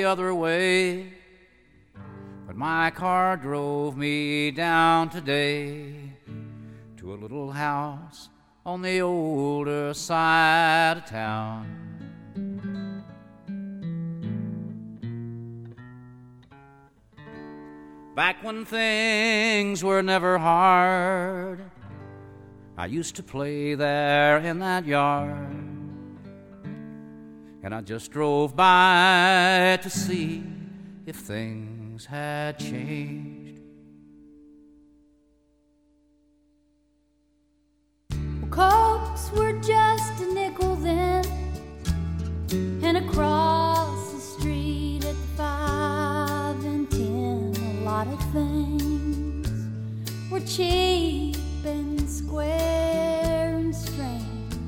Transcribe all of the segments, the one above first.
other way. But my car drove me down today to a little house on the older side of town. Back when things were never hard, I used to play there in that yard. And I just drove by to see if things had changed. Well, Cokes were just a nickel then, and across the street at the 5 and 10, a lot of things were cheap and square and strange.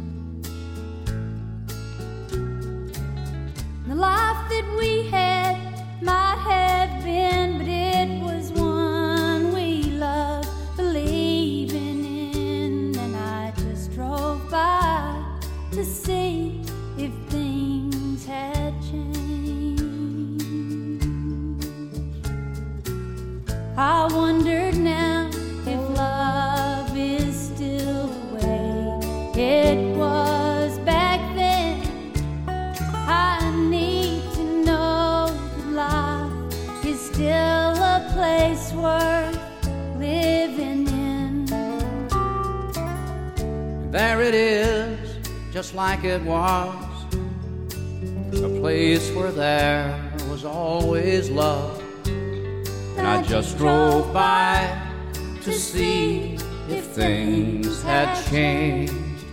The life that we had might have been, but it was one we loved believing in. And I just drove by to see if things had changed. I wondered now if love is still the way it was back then. I need to know that life is still a place worth living in. There it is, just like it was, a place where there was always love. And I just drove by to see if things had changed.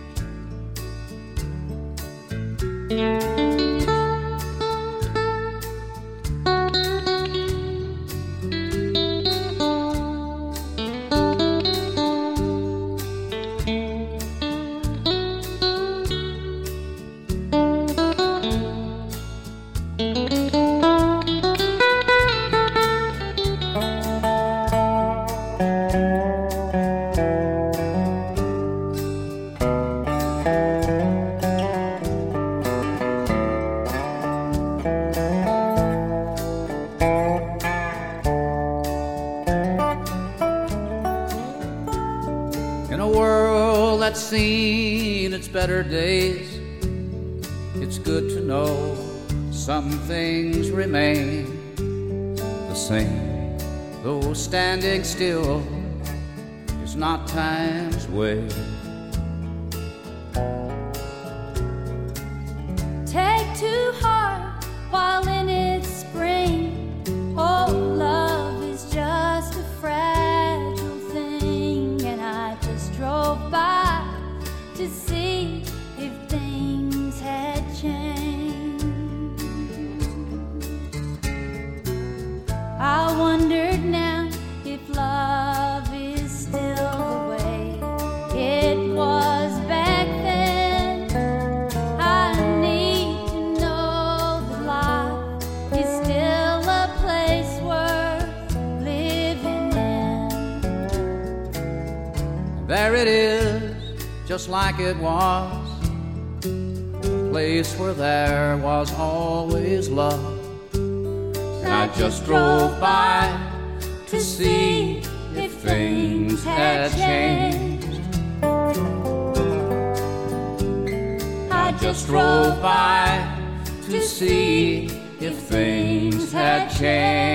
Seen its better days, it's good to know some things remain the same, though standing still is not time's way. Take to heart while in its spring, oh, love is just a fragile thing. And I just drove by to see if things had changed. I wondered now if love is still the way it was back then. I need to know that life is still a place worth living in. There it is, just like it was, a place where there was always love. And I just drove by to see if things had changed. I just drove by to see if things had changed.